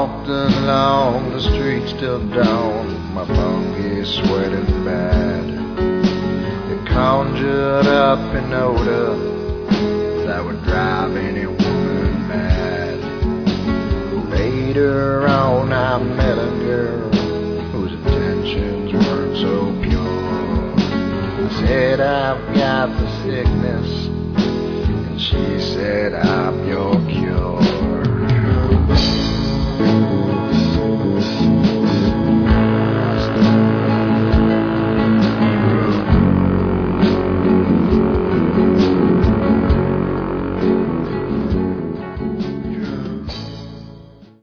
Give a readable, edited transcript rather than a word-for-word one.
walked along the street till dawn, my funky sweating bad. It conjured up an odor that would drive any woman mad. Later on I met a girl whose intentions weren't so pure. I said, I've got the sickness, and she said, I'm your cure.